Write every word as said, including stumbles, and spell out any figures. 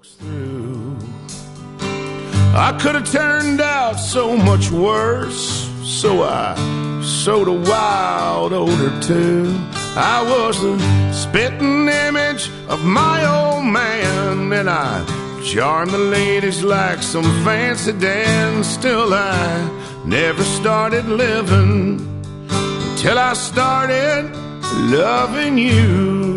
through. I could have turned out so much worse, so I sowed a wild odor too. I was the spitting image of my old man, and I charmed the ladies like some fancy dance. Still I never started living until I started loving you.